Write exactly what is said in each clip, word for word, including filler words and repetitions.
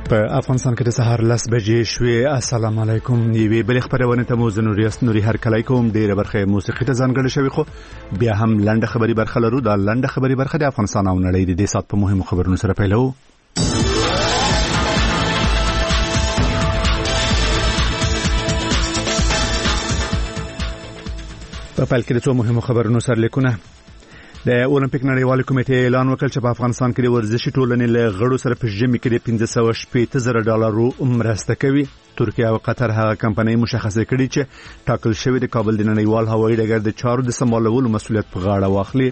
په افغانستان کې د سهار لس بجې شوې. السلام علیکم. نیوی بل خبرونه ته مو زنوري اسنوري هر کله کوم ډیره برخه موسیقي ته ځانګړې شوی، خو بیا هم لنډه خبري برخه لرو. دا لنډه خبري برخه د افغانستان او نړۍ د دې سات په مهمو خبرونو سره پیلو. په پیل کې د څو مهمو خبرونو سره لیکونه. د اولمپیک نړیوال کمیټې اعلان وکړ چې په افغانستان کې د ورزشي ټولنې له غړو سره په ژمي کې د پنځه سوه شپېته زره ډالرو مرسته کوي. ترکیه او قطر هغه کمپنۍ مشخصه کړې چې ټاکل شوی د کابل د نړیوال هوایي ډګر د چارو د سمبالولو مسؤلیت په غاړه واخلي.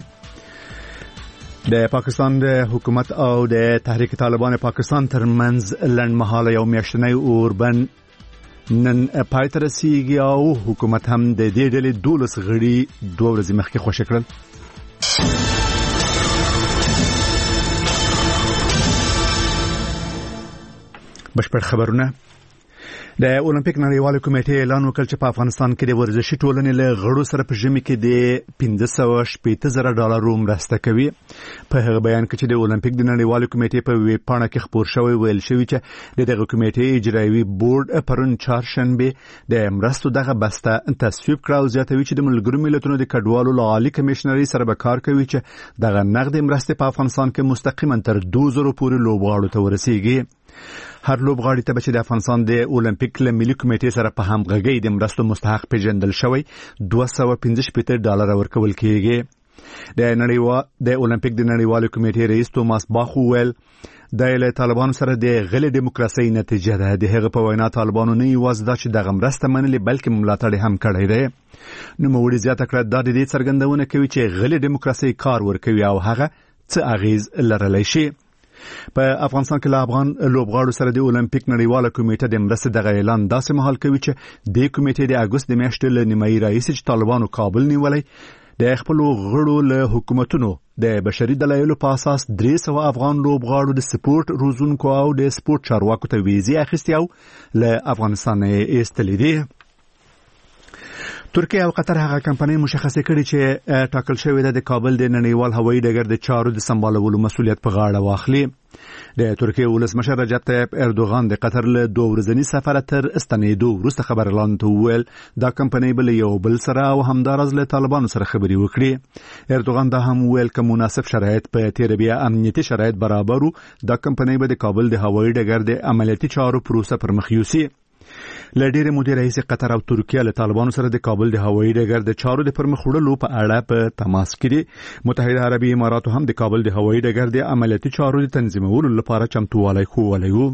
د پاکستان د حکومت او د تحریک طالبان پاکستان ترمنځ لنډمهاله یو میاشتنی اوربند نن پای ته رسیږي او حکومت هم د دې ډلې دولس غړي دوه ورځې مخکې خوشی کړل. بشپړ خبرونه. د اولمپیک نړیوال کمیټې اعلان وکړ چې په افغانستان کې د ورزشي ټولنې له غړو سره په ژمي کې د پنځه سوه شپېته زره ډالرو مرسته کوي. په هغه بیان کې چې د اولمپیک د نړیوال کمیټې په ویب پاڼه کې خپور شوی ویل شوی چې د دغه کمیټې اجرایوي بورډ پرون چهارشنبه د مرستو دغه بسته تصویب کړ او زیاتوي چې د ملګرو ملتونو د کډوالو له عالی کمشنري سره به کار کوي چې دغه نقد مرستې په افغانستان کې مستقیما تر دوه زره پورې لوبغاړو ته ورسیږي. هر لوبغاړي ته چې د افغانستان د اولمپیک له ملي کمیټې سره په همغږۍ د مرستو مستحق پیژندل شوی دوه سوه پنځه شپېته ډالر ورکول کیږي. د نړیوال د اولمپیک د نړیوال کمیټې رئیس توماس باخ ویل د له طالبانو سره د غلې دیموکراسي نتیجه ده. د هغه په وینا طالبانو نه یوازې دا چې دغه مرسته منلې بلکې ملاتړ هم کړی دی. نو موړي زیاته کړه دا د دې څرګندونه کوي چې غلې دیموکراسي کار ورکوي او هغه څه اغیز لرلی شي. په افغانستان کې له افغان لوبغاړو سره د اولمپیک نړیواله کمیټه د مرستې دغه اعلان داسې مهال کوي چې د کمیټې د اګوست د میاشتې له نیمایي راهیسې چې طالبانو کابل نیولی د خپل غړو له حکومتونو د بشري دلایلو په اساس درې سوه افغان لوبغاړو د سپورت روزونکو او د سپورت چارواکو ته ویزې اخیستې او له افغانستان یې ایستلې دي. ترکیه او قطر هغه کمپنۍ مشخصه کړې چې ټاکل شوی ده د کابل د نړیوال هوایي ډګر د چارو د سمبالولو مسؤلیت په غاړه واخلي. د ترکیه ولسمشر رجب طیب اردوغان د قطر له دوه ورځني سفر تر استنیدو وروسته خبر اعلان ته وویل دا کمپنۍ بل یو بل سره او همدارز له طالبانو سره خبري وکړي. اردوغان دا هم ویل که مناسب شرایط په تیر بیا امنیتي شرایط برابرو دا کمپنۍ به د کابل د هوایي ډګر د عملیاتي چارو پروسه پر مخ یوسي. لډیره مودې رئیس قطر او ترکیه له طالبانو سره د کابل د هوایي ډګر د چارو د پرمخ وړلو په اړه په تماس کې دي. متحده عربي اماراتو هم د کابل د هوایي ډګر د عملیاتي چارو د تنظیمولو لپاره چمتووالی ښوولی و.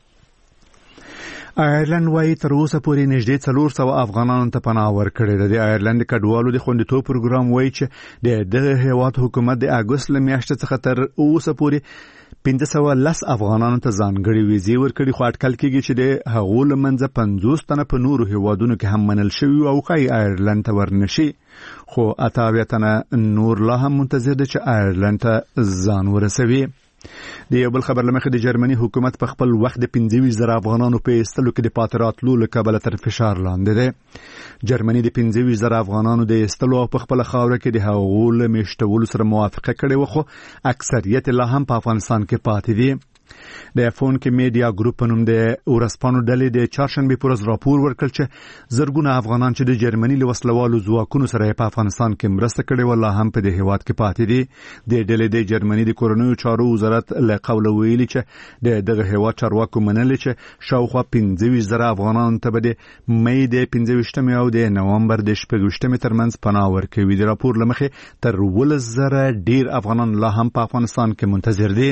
آیرلند وايي تر اوسه پورې نږدې څلور سوه افغانانو ته پناه ورکړې ده. د آیرلند کډوالو د خوندیتوب پروګرام وايي چې د دغه هیواد حکومت د اګوست له میاشتې څخه تر اوسه پورې پنځه سوه لس افغانانو ته ځانګړي ویزې ورکړي، خو اټکل کېږي چې د هغو له منځه پنځوس تنه په نورو هیوادونو کې هم منل شوي او ښایي آیرلند ته ورنشي، خو اته اویا تنه نور لا هم منتظر دي چې آیرلند ته ځان ورسوي. د یو بل خبر لمخې د جرمني حکومت په خپل وخت د پنځه ویشت زره افغانانو په ایستلو کې د پاتې راتلو له کبله تر فشار لاندې دی. جرمني د پنځه ویشت زره افغانانو د ایستلو او په خپل خاوره کې د هغو له میشتولو سره موافقه کړې وه، خو اکثریت لا هم په افغانستان کې پاتې دي. د فون کې میډیا ګروپ په نوم د ورسپانو ډلې د چهارشنبه په ورځ راپور ورکړ چې زرګونه افغانان چې د جرمني له وسلوالو ځواکونو سره په افغانستان کې مرسته کړې وه لا هم په دې هیواد کې پاتې دي. د ډلې د جرمني د کورنیو چارو وزارت له قوله ویلي چې د دغه هیواد چارواکو منلي چې شاوخوا پنځه ویشت زره افغانانو ته به د مې د پنځه ویشتمې او د نومبر د شپږ ویشتمې ترمنځ پناه ورکوي. د راپور له مخې تر اوولس زره ډیر افغانان لا هم په افغانستان کې منتظر دي.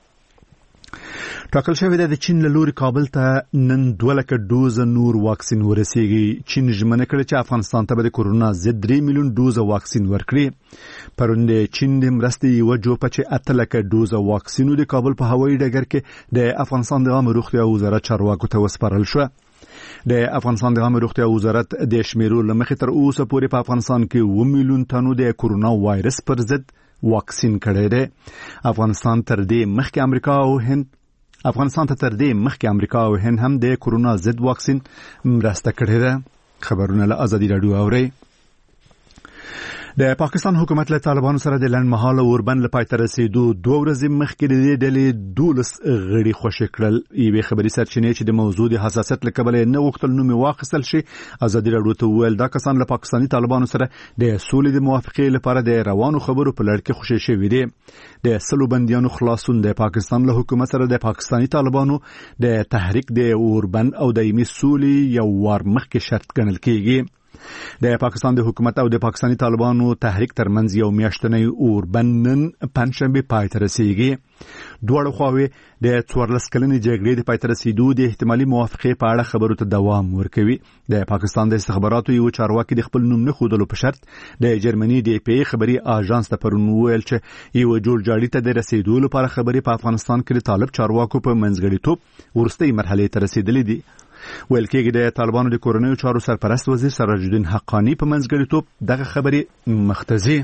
ټاکل شوی ده د چین له لوري کابل ته نن دوه لکه ډوزه نور واکسین ورسیږي. چین ژمنه کړې چې افغانستان ته به د کورونا ضد درې میلیون ډوزه واکسین ورکړي. پرون د چین د مرستې یوه جوپه چې اته لکه ډوزه واکسینو د کابل په هوایي ډګر کې د افغانستان د عامه روغتیا وزارت چارواکو ته وسپارل شوه. د افغانستان د عامه روغتیا وزارت د شمیرو له مخې تر اوسه پورې په افغانستان کې اووه میلیون تنو د کورونا وایرس پر ضد واکسین کړی دی. افغانستان تر دې مخکې امریکا او هند افغانستان ته تر دې مخکې امریکا او هند هم د کورونا ضد واکسین مرسته کړې ده. خبرونه له ازادي راډیو اورئ. د پاکستان حکومت له طالبانو سره د لنډمهاله اوربند له پای ته رسیدو دوه ورځې مخکې د دې ډلې دولس غړي خوشي کړل. یوې خبري سرچینې چې د موضوع د حساسیت له کبله نه غوښتل نوم واخیستل شي ازادي راډیو ته وویل دا کسان له پاکستاني طالبانو سره د سولې د موافقې لپاره د روانو خبرو په لړ کې خوشي شوي دي. د سلو بندیانو خلاصون د پاکستان له حکومت سره د پاکستاني طالبانو د تحریک د اوربند او دایمي سولې یو وار مخکې شرط ګڼل کیږي. د پاکستان د حکومت او د پاکستاني طالبانو تحریک ترمنځ یو میاشتنی اوربند نن پنځشنبه پای ته رسیږي. دواړه خواوې د څوارلس کلنې جګړې د پای ته رسیدو د احتمالي موافقې په اړه خبرو ته دوام ورکوي. د پاکستان د استخباراتو یو چارواکي د خپل نوم نه ښودلو په شرط د جرمني د پی خبري آژانس ته پرون وویل چې یو جوړجاړي ته د رسیدو لپاره خبري په افغانستان کې د طالب چارواکو په منځګړیتوب ورستۍ مرحلې ته رسیدلې دي. ویل کېږي د طالبانو د کورنیو چارو سرپرست وزیر سراج الدین حقانی په منځګړیتوب دغه خبرې مختزي.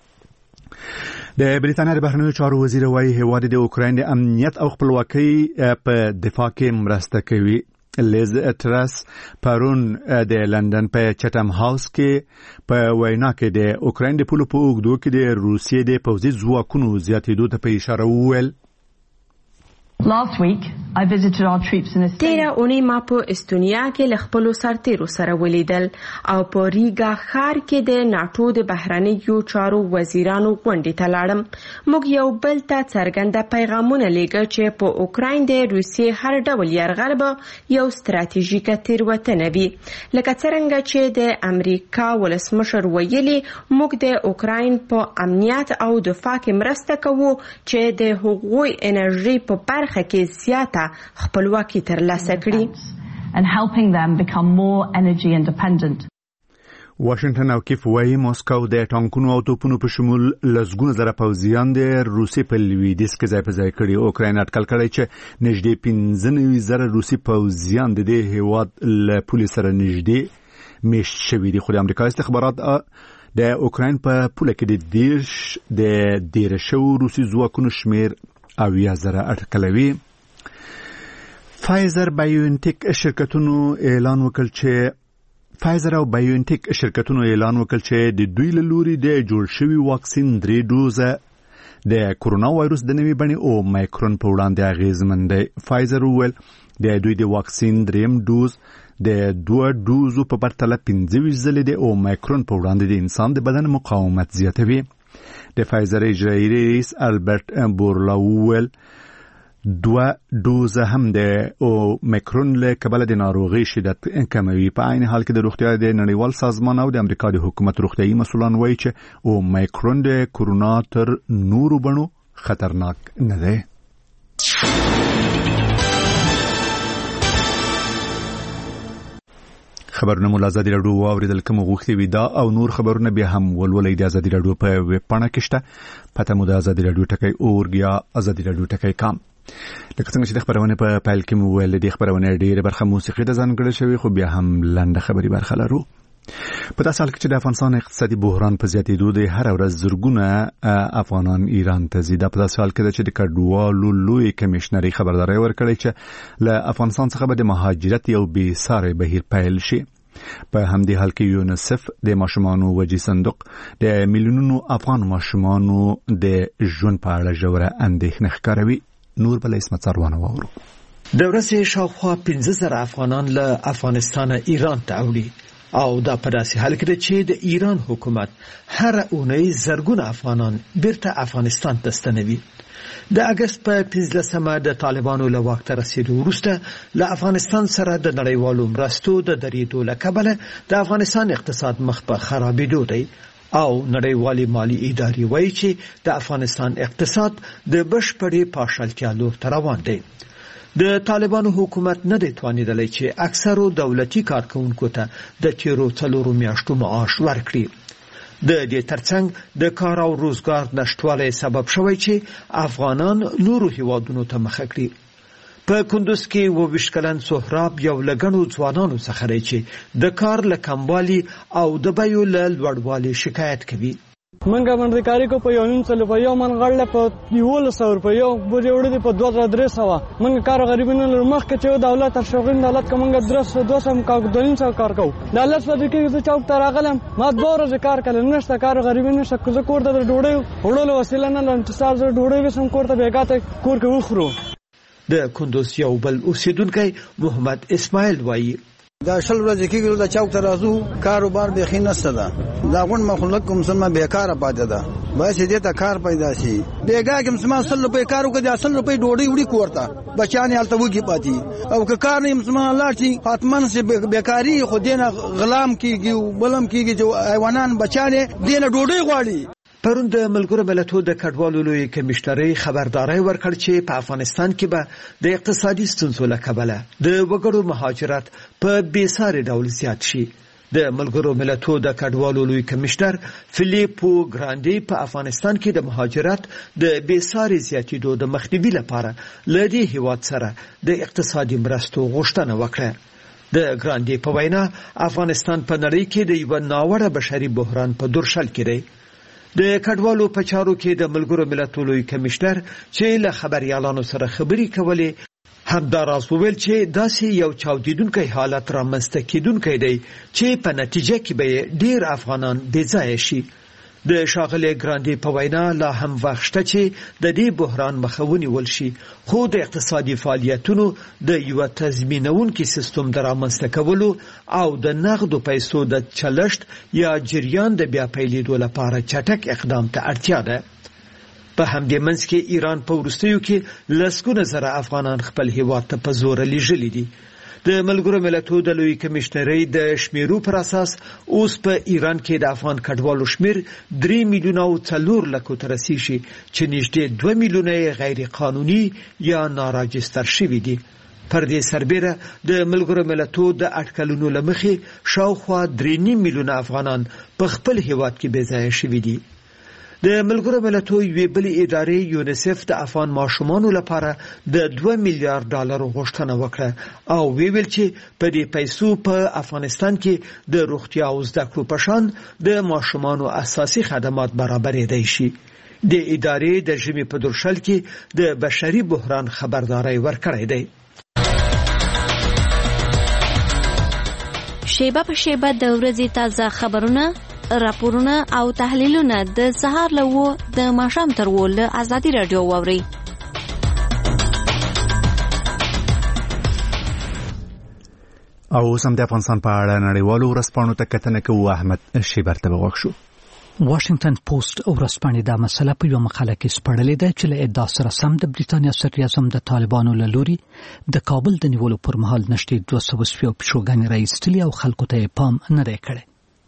د بریتانیا د بهرنیو چارو وزیر وايي هیواد د اوکراین د امنیت او خپلواکۍ په دفاع کې مرسته کوي. لیز ترس پرون د لندن په چټم هاوس کې په وینا کې د اوکراین د پولو په اوږدو کې د روسیې د پوځي ځواکونو زیاتېدو ته په اشاره وویل. Last week, I visited our troops in Estonia. تیره اونۍ ما په استونیا کې له خپلو سرتیرو سره ولیدل او په ریګا ښار کې د ناټو د بهرنیو چارو وزیرانو غونډې ته لاړم. موږ یو بل ته څرګنده پیغامونه لیږه چې په اوکراین د روسیې هر ډول یرغل به یو ستراتیژیکه تېروتنه وي. لکه څرنګه چې د امریکا ولسمشر ویلي موږ د اوکراین په امنیت او دفاع کې مرسته کوو چې د هغوی انرژي په برخه کې زیاته خپلواکي ترلاسه کړي. And helping them become more energy independent. واشنگټن او کیف وايي موسکو د ټانکونو او توپونو په شمول لسګونه زره پوځیان د روسي په لویدیځ کې ځای په ځای کړي. اوکراین اټکل کړی چې نږدې پنځه نوي زره روسي پوځیان د دې هیواد له پولې سره نږدې میشت شوي دي. خو د امریکا استخبارات د اوکراین په پوله کې د دیرش د دیره شو روسي ځواکونو شمیر او یا زره اټکلوي. فایزر بایوانټیک شرکتونو اعلان وکړ چې فایزر او بایوانټیک شرکتونو اعلان وکړ چې د دوی له لوري د جوړ شوي واکسین درې ډوزه د کورونا وایروس د نوې بڼې او مایکرون په وړاندې اغیزمن دی. فایزر وویل د دوی د واکسین دریم ډوز د دوه ډوزو په پرتله پنځه ویشت ځلې دی او مایکرون په وړاندې د انسان د بدن مقاومت زیاتوي. د فایزر اجرایي رئیس البرټ بورلا وویل دوه ډوزه هم د او مایکرون له کبله د ناروغي شدت کموي. په عین حال کې د روغتیا د نړیوال سازمان او د امریکا د حکومت روغتیايي مسؤلان وایي چې او مایکرون د کورونا تر نورو بڼو خطرناک نه دی. خبرونه مو آزادي راډیو واوریدل کوم غوښتي وي دا او نور خبرونه به هم ولولئ د آزادي راډیو په ویب پاڼه کې شته. پته مو د آزادي راډیو ټکی اورګ یا آزادي راډیو ټکی کام. لکه څنګه چې د خبرونه په پایل کې مو ویل د خبرونه ډیره برخه موسیقي د ځانګړې شوی خو بیا هم لنډه خبري برخه لرو. په داسې حال کې چې د افغانستان اقتصادي بحران په زیاتېدو دی هر ورځ زرګونه افغانان ایران ته ځي. دا په داسې حال کې چې د کډوالو لوی کمیشنري خبرداري ورکړې چې له افغانستان څخه به د مهاجرت یو بې ساري بهیر پیل شي. په همدې حال کې یونیسف د ماشومانو وجې صندوق د میلیونونو افغان ماشومانو د ژوند په اړه ژوره اندېښنه ښکاروي. نور بل اسمت سروانه وورو. د ورځې شاوخوا پنځه زره افغانان له افغانستان ایران ته اوړي او دا په داسې حال کې چې د ایران حکومت هر اونۍ زرګونه افغانان بیرته افغانستان ته ستنوي. د اگست په پنځلسمه د طالبانو له واک ته رسیدو وروسته له افغانستان سره د نړیوالو مرستو د درېدو له کبله د افغانستان اقتصاد مخ په خرابېدو دی او نړیوالې مالی ادارې وایي چې د افغانستان اقتصاد د بشپړې پاشلتیا لور ته روان دی. د طالبانو حکومت نه دی توانیدلی چې اکثرو دولتي کارکونکو ته د تیرو څلورو میاشتو معاش ورکړي. د دې ترڅنګ د کار او روزګار نشټوالی سبب شوی چې افغانان نورو هیوادونو ته مخه کړي. په کندوز کې اووه ویشت کلن سهراب یو له ګڼو ځوانانو څخه دی چې د کار له کموالي او د بیو له لوړوالي شکایت کوي. منګه باندې کاری کو په یو نیم سل په یو من غړل په یو سل په یو بوجه وړي په دوه زره درې سو منګه کار غریبانو لمخ کې چې دولت تر شغل دولت کومګه درس دوه سم کا دولین سو کار کو دولت په دې کې چې چوک تر اغلم ما دوه ورځې کار کړل نشته کار غریبانو شکه کور ته ډوډۍ وړلو وسیله نه لنټ سال ډوډۍ وسم کور ته بیګاته کور کې وخورو. د کندوز یو بل اوسیدونکی محمد اسماعیل وایي دا شل ورځې کېږي دا چوک ته راځو کاروبار به خې نشته ده دا غون مخلوق کوم سم بیکاره پاتې ده بس دې ته کار پیدا شي بیګا کوم سم سل روپے کارو کې اصل روپے ډوډۍ وړي کوړتا بچانه حالت وږي پاتې او که کار نه سم الله شي فاطمه سے بیکاری خو دینه غلام کیږي بلم کیږي جو حیوانان بچانه دینه ډوډۍ غواړي. پرون د ملګرو ملتونو د کډوالو لوی کمشنري خبرداري ورکړ چې په افغانستان کې به د اقتصادي ستونزو له کبله د وګړو مهاجرت په بیساري ډول زیات شي. د ملګرو ملتونو د کډوالو لوی کمشنر فلیپو ګراندي په افغانستان کې د مهاجرت د بیساري زیاتېدو د مخنیوي لپاره لدی هیواد سره د اقتصادي مرستو غوښتنه وکړه. د ګراندي په وینا افغانستان په نړۍ کې د یو ناوړه بشري بحران په درشل کې دی. د کډوالو په چارو کې د ملګرو ملتونو کمشنر چې له خبريالانو سره خبري کولې همداراز وویل چې داسې یو چاودیدونکی حالت رامنځته کیدونکی دی چې په نتیجه کې به ډیر افغانان بې ځایه شي. د شاغلي ګراندي په وینا لا هم وخت شته چې د دې بحران مخه ونیول شي خو د اقتصادي فعالیتونو د یو تضمینونکي سیستم د رامنځته کولو او د نغدو پیسو د چلشت یا جریان د بیا پیلېدو لپاره چټک اقدام ته اړتیا ده. په همدې منځ کې ایران په وروستیو کې لسګونه زره افغانان خپل هیواد ته په زور لیږلي دي. د ملګرو ملتونو د لوی کمشنري د شمیرو پر اساس اوس په ایران کې د افغان کډوالو شمیر درې میلیونه او څلور لکو ته رسیږي چې نږدې دوه میلیونه غیر قانوني یا ناراجستر شوي دي. پر دې سربېره د ملګرو ملتونو د اټکلونو له مخې شاوخوا درې نیم میلیونه افغانان په خپل هیواد کې بې ځایه شوي دي. د ملګرو ملتونو یوې بلې ادارې یونیسف د افغان ماشومانو لپاره د دوه میلیارډ ډالرو غوښتنه وکړه او ویل چې په دې پیسو په افغانستان کې د روغتیا او زده کړو په شان د ماشومانو اساسي خدمات برابرېدای شي. د ادارې د ژمي په درشل کې د بشري بحران خبرداري ورکړې ده. شیبه په شیبه د ورځې تازه خبرونه راپورونه او تحلیلونه د سهار لوو د ماښام تر وو له ازادي رادیو واوري. او سم د افغانستان په اړه نړیوالو ورځپاڼو ته کتنه کوو. احمد شیبر ته وغوښتو. واشنگټن پوسټ او ورځپاڼې دا مسله په یو مقاله کې سپړلې ده چې له ادعا سره سم د بریتانیا صدر اعظم د طالبانو له لوري د کابل د نیولو پر مهال نشټې دوه سوه شپږ پیشوګانې راایستلې او خلکو ته پام نه دی کړی.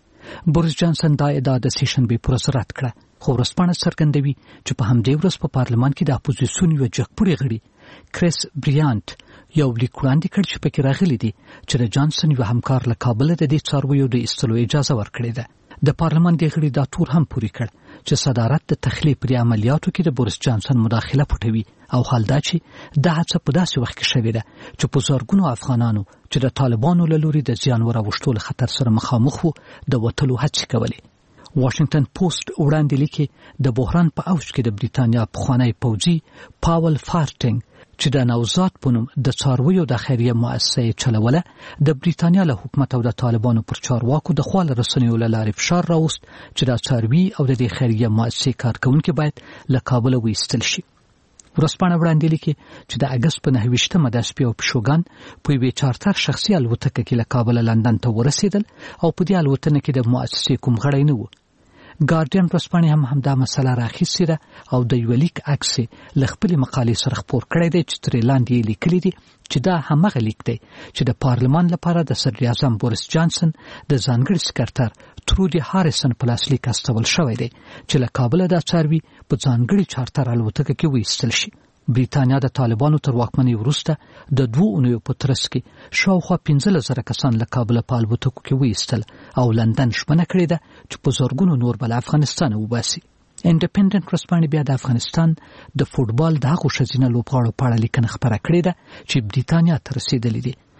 بوریس جانسن دا ادعا د سیشنبې پر ورځ رد کړه خو ورځپاڼه څرګندوي چې په همدې ورځ په پارلمان کې د اپوزیسیون یو جګپوړی غړي کریس بریانت یو لیک وړاندې کړ چې پکې راغلي دي چې د جانسن یو همکار له کابل د دې څارویو د ایستلو اجازه ورکړې ده. د پارلمان د غړي دا تور هم پوری کړ چې صدارت د تخلیه پر عملیاتو کې د بوریس جانسن مداخله پټوي او حال دا چې د هڅه په داسې وخت کې شوې ده چې په زرګونو افغانانو چې د طالبانو له لوري د زیان وراوښتو له خطر سره مخامخ وو د وټلو هڅې کولې. واشنگټن پوسټ وړاندې لیکي د بحران په اوج کې د بریتانیا پخوانی پوځي پاول فارټینګ چې د نوزاد په نوم د څارویو د خیریه مؤسسې چلوله د بریتانیا له حکومت او د طالبانو پر چارواکو د خپل رسنیو له لارې فشار راوست چې د څاروي او د خیریه مؤسسې کارکونکو باید له کابل وایستل شي. ورځپاڼه وړاندې لیکي چې د اگست په نهه ویشتمه د سپیو پښوګان په یوې چارتر شخصي الوتکه کې له کابل لندن ته ورسېدل او په دې الوتنه کې د مؤسسې کوم غړی نه و. ګارډین ورځپاڼې هم همدا مسله راخیستې ده او د یو لیک عکس له خپلې مقالې سره خپور کړی دی چې ترې لاندې لیکلي دي چې دا همغه لیک دی چې د پارلمان لپاره د صدر اعظم بوریس جانسن د ځانګړي سکرټر ترودي هاریسن په لاسلیک استول شوی دی چې له کابل د څاروي په ځانګړي چارتر الوتکه کې وایستل شي. بریتانیا د طالبانو تر واکمنۍ وروسته د دوه اونیو په ترڅ کې شاوخوا پنځلس زره کسان له کابل په الوتکو کې وایستل او لندن شپنه کړې ده چې په زرګونو نور بل افغانستان وباسي. انډیپندنت ورځپاڼې بیا د افغانستان د فوټبال د هغو ښځینه لوبغاړو په اړه لیکنه خپره کړې ده چې بریتانیا ته رسېدلې دي.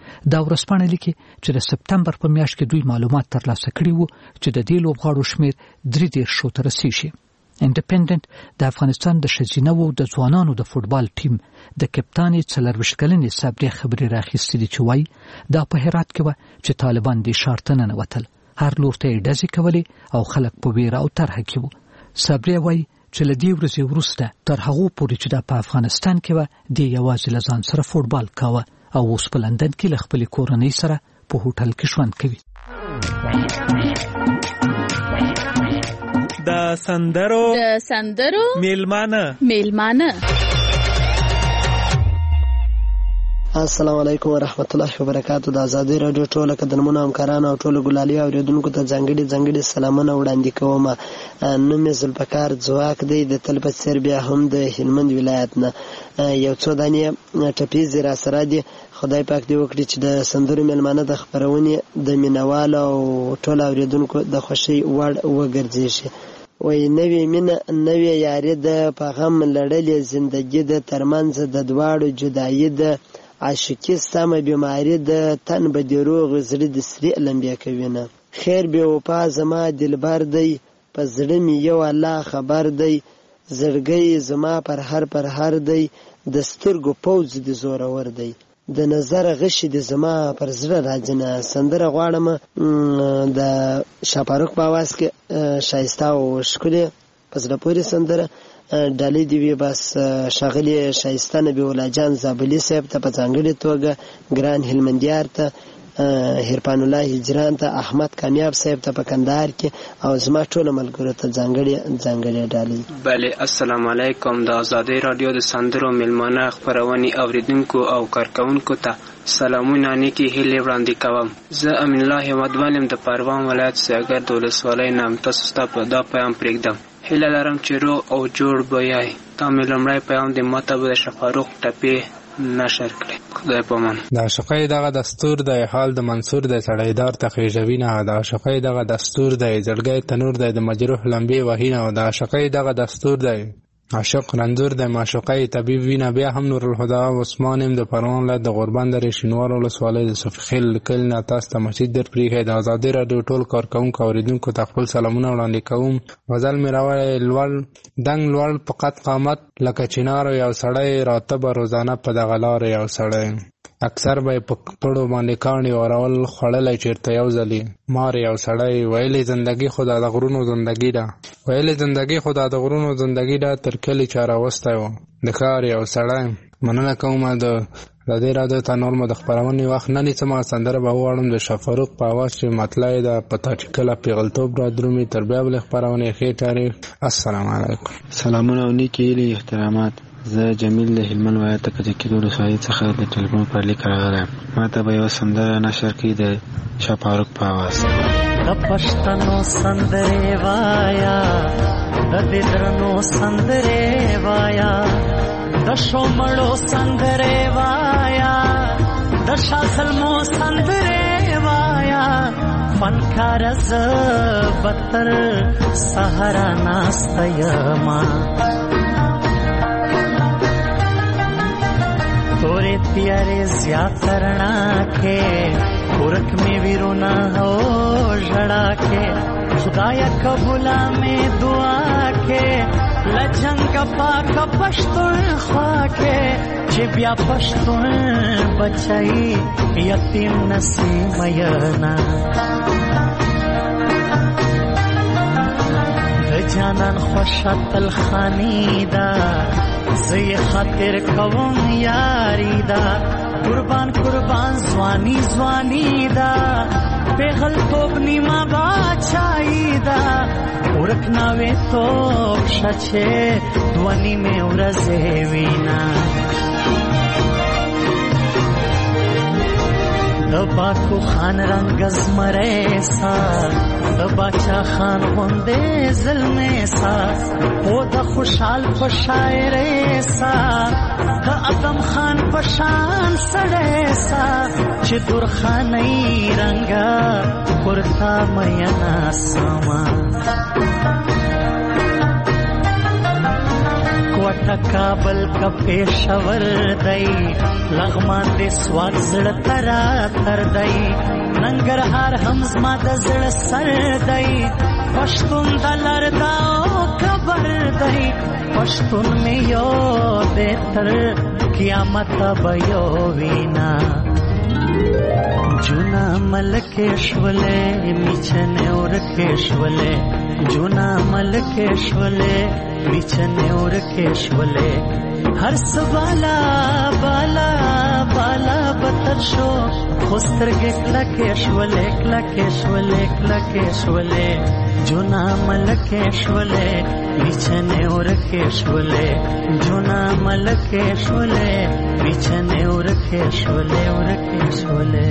دا ورځپاڼه لیکي چې د سپتمبر په میاشت کې دوی معلومات ترلاسه کړي وو چې د دې لوبغاړو شمېر درې دېرشو ته رسیږي. انډیپندنت د افغانستان د ښځینه وو د ځوانانو د فوټبال ټیم د کپتانې څلرویشت کلنې صبرې خبرې راخیستې دي چې وایي دا په هرات کې وه چې طالبان دې ښار ته ننوتل. هر لور ته یې ډزې کولې او خلک په ویره او طرحه کې وو. صبرې وایي چې له دې ورځې وروسته تر هغو پورې چې دا په افغانستان کې وه دې یوازې له ځان سره فوټبال کاوه او اوس په لندن کې له خپلې کورنۍ سره په هوټل کې ژوند کوي. د سندرو د سندرو میلمانه میلمانه السلام علیکم ورحمت الله وبرکاتو. د آزادۍ رادیو ټولو قدرمنو همکارانو او ټولو ګلالي اوریدونکو ته ځانګړي ځانګړي سلامونه وړاندې کوم. نوم یې ذوالفقار ځواک دی، د تل په څېر بیا هم د هلمند ولایت نه. یو څو دانې ټپیزې را سره دي. خدای پاک دې وکړي چې د سندرو میلمانه د خپرونې د مینوالو او ټولو اوریدونکو د خوښۍ وړ وګرځېږي. وای نوې مینه نوې یاري ده، په غم لړلې زندګي ده، ترمنځ د دواړو جدایي ده، عاشقي سمه بیماری ده، تن به دې روغ زړه د سرې لمبیا کوي نه. خیر بې وفا زما دلبر دی، په زړه مې یو الله خبر دی، زړګی زما پر هر پر هر دی، د سترګو پوځ د زورور دی، د نظر غشي د زما پر زړه راځي نه. سندره غواړم د شاپاروک په आवाज کې شایسته او ښکلې په زړه پورې سندره ډالۍ دی وي. بس شاغلي شایسته نبی الله جان زابلی صاحب ته په ځانګړې توګه، ګران هلمندیار ته، هرپان الله هجران ته، احمد کامیاب صاحب ته په کندهار کې، او زما ټول ملګرو ته ځانګړې ځانګړې ډالۍ. بله السلام علیکم. د آزادۍ رادیو د سندرو میلمانه خپرونې اوریدونکو او کارکونکو ته سلامونه نیکی هیلې وړاندې کوم. زه امین الله احمدوال یم د پروان ولایت سیاګرد ولسوالۍ نه. تاسو ته په دا پیغام پرېږدم. هیله لرم چې روغ او جوړ به یې. دا مې لومړی پیغام د ماته به د شفاروق ټپې نشر کړي. خدای پامان. د عاشقۍ دغه دستور دی، حال د منصور دی، سړیدار ته خېژوي نه. د عاشقۍ دغه دستور دی، زړګی تنور دی، د مجروح لمبې وهي نه. د عاشقۍ دغه دستور دی، عاشق رنځور دی، معشوقۍ طبیب وینه. بیا هم نور الهدى عثمان ام د پروان ولایت د غوربند درې شینوار ولسوالۍ د صفخیل کل نه. تاسو ته مسجد در پرېښی. د آزادۍ راډیو ټول کارکوونکو اوریدونکو ته خپل سلامونه وړاندې کوم. غزل مې راوړی لوړ دنګ لوړ په قد قامت لکه چنارو، یو سړی راته به روزانه په دغه لارې یو سړی. اکثر به په پړو باندې کاڼي اورول خوړلی چېرته یو ځلې مار یو سړی. ویلې زندګي خو دا د غرونو زندګي ده، ویلې زندګي خو دا د غرونو زندګي ده، تر کلي چا راوستی و د ښار یو سړی. مننه کوم د دې راډیو ته نور مو د خپرونې وخت نه نیسم. سندره به وواړم د شفاروق په اواز چې مطلع یې ده په تا چې کله پیغلتوب را درومي. تر بیا بلې خپرونې ښې تاریخ. السلام علیکم. سلامونه او نیکې هیلې احترامات. زه جمیل د هلمند ولایت د کجکي ولسوالۍ څخه د ټلیفون پر لیک راغلی. ما ته به یوه سندره نشر کړي د شفاروق په اواز. د پښتنو سندرې وایا، د دې درنو سندرې وایا، د شومړو سندرې وایا، د شاسلمو سندرې وایا، فنکار ز بتر سهارا ناسته یما. तोरे प्यारे ज्यातरना के पुरख में विरुना हो झड़ा के, खुदाया कबूला में दुआ के, लजंग कपा का पश्तुन ख्वा के, चिबिया पश्तुन बचाई यतीम नसीम यना. जानन خوشت الخانیدا زی خاطر کوم یاری دا، قربان قربان زوانی زوانی دا، پیغل توب نیما باچائی دا، ورکناوی توب شچه دوانی میں ورزے وینا. دباکو خان رنگ زمرے سا، دباچا خان غندے ظلمے سا، او دا خوشحال پشائرے سا، دا ادم خان پشان سڑے سا، چی دور خانی رنگا کرتا مینا ساما. کوټه کابل کا پېښور دی لغمان دې سوات زړه ترا تر دی ننګرهار هم زما د زړه سر دی پښتون د لر دا خبر دی پښتون مې یو دې تر قیامت به یو وینا جونا ملکیشولې میچنه ورکیشولې جونا ملکیشولې میچنه ورکیشولې هر سوالا بالا بالا بتر شو خوسترګې کلکیشولې کلکیشولې کلکیشولې جونا ملکیشولې میچنه ورکیشولې جونا ملکیشولې میچنه ورکیشولې ورکیشولې